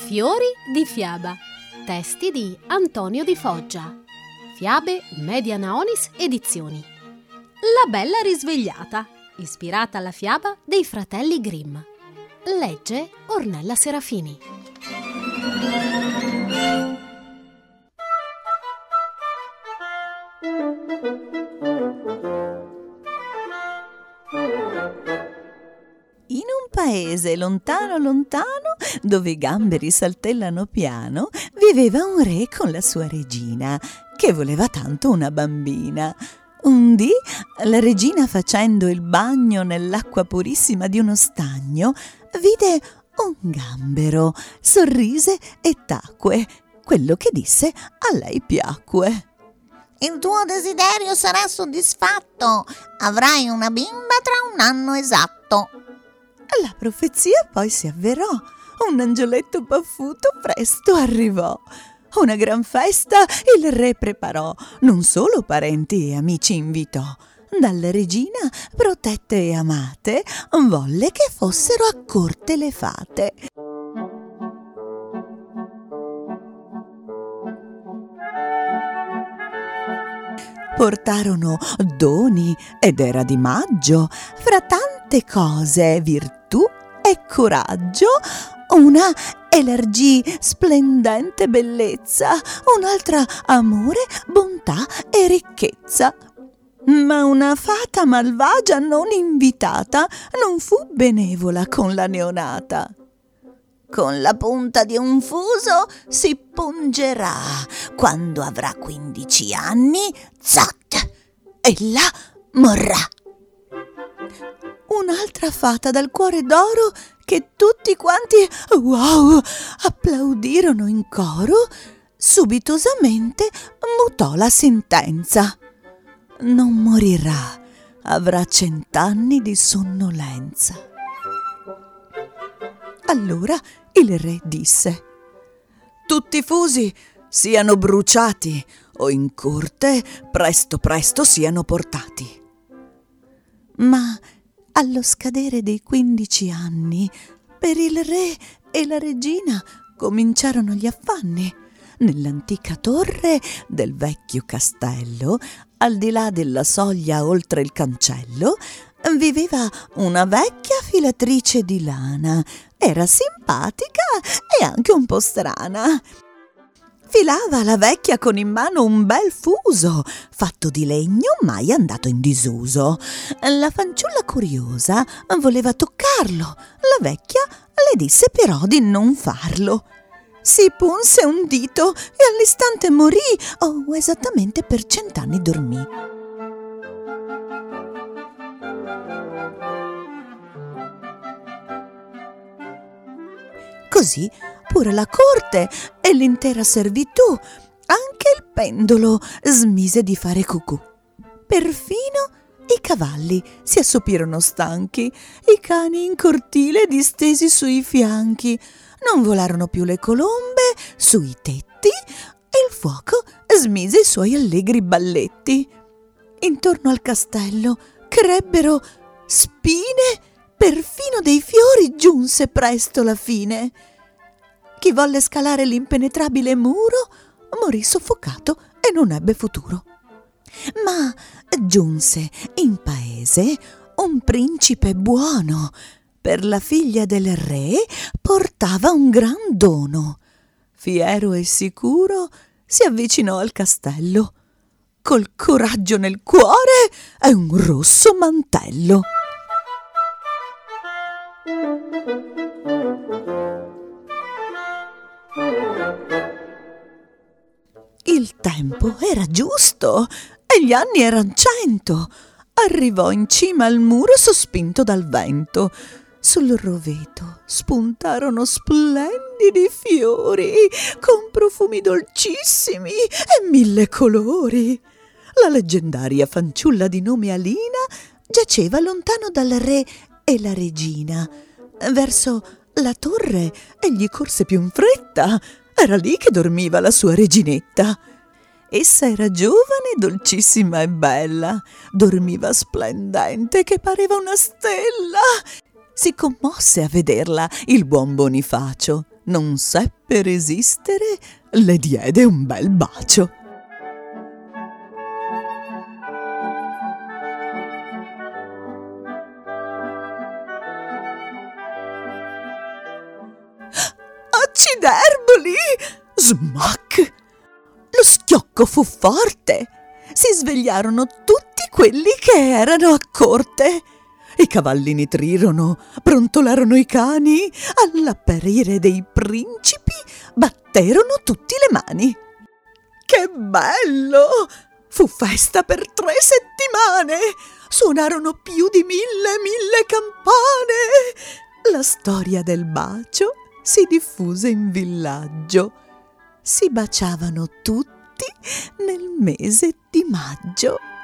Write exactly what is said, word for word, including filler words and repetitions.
Fiori di fiaba. Testi di Antonio Di Foggia. Fiabe Media Naonis Edizioni. La bella risvegliata, ispirata alla fiaba dei fratelli Grimm. Legge Ornella Serafini. In un paese lontano lontano, dove i gamberi saltellano piano, viveva un re con la sua regina, che voleva tanto una bambina. Un dì, la regina, facendo il bagno nell'acqua purissima di uno stagno, vide un gambero, sorrise e tacque. Quello che disse a lei piacque. Il tuo desiderio sarà soddisfatto. Avrai una bimba tra un anno esatto. La profezia poi si avverò. Un angioletto baffuto presto arrivò. Una gran festa il re preparò. Non solo parenti e amici invitò. Dalla regina, protette e amate, volle che fossero a corte le fate. Portarono doni ed era di maggio, fra tante cose virtù e coraggio, una elargì splendente bellezza, un'altra amore, bontà e ricchezza. Ma una fata malvagia non invitata non fu benevola con la neonata. Con la punta di un fuso si pungerà. Quando avrà quindici anni, zat, ella morrà. Un'altra fata dal cuore d'oro, che tutti quanti, wow, applaudirono in coro, subitosamente mutò la sentenza. Non morirà, avrà cent'anni di sonnolenza. Allora il re disse: tutti i fusi siano bruciati o in corte presto presto siano portati. Ma allo scadere dei quindici anni, per il re e la regina cominciarono gli affanni. Nell'antica torre del vecchio castello, al di là della soglia oltre il cancello, viveva una vecchia filatrice di lana. Era simpatica e anche un po' strana. Filava la vecchia con in mano un bel fuso, fatto di legno mai andato in disuso. La fanciulla curiosa voleva toccarlo. La vecchia le disse però di non farlo. Si punse un dito e all'istante morì, o esattamente per cent'anni dormì. Così pure la corte e l'intera servitù, anche il pendolo, smise di fare cucù. Perfino i cavalli si assopirono stanchi, i cani in cortile distesi sui fianchi, non volarono più le colombe sui tetti e il fuoco smise i suoi allegri balletti. Intorno al castello crebbero spine, perfino dei fiori giunse presto la fine. Chi volle scalare l'impenetrabile muro morì soffocato e non ebbe futuro. Ma giunse in paese un principe buono. Per la figlia del re portava un gran dono. Fiero e sicuro si avvicinò al castello, col coraggio nel cuore e un rosso mantello. Il tempo era giusto e gli anni eran cento. Arrivò in cima al muro sospinto dal vento. Sul roveto spuntarono splendidi fiori con profumi dolcissimi e mille colori. La leggendaria fanciulla di nome Alina giaceva lontano dal re e la regina. Verso la torre egli corse più in fretta. Era lì che dormiva la sua reginetta. Essa era giovane, dolcissima e bella. Dormiva splendente che pareva una stella. Si commosse a vederla il buon Bonifacio. Non seppe resistere, le diede un bel bacio. Acciderboli! Smac! Lo schiocco fu forte. Si svegliarono tutti quelli che erano a corte. I cavalli nitrirono, brontolarono i cani, all'apparire dei principi batterono tutti le mani. Che bello! Fu festa per tre settimane, suonarono più di mille, mille campane. La storia del bacio si diffuse in villaggio. Si baciavano tutti nel mese di maggio.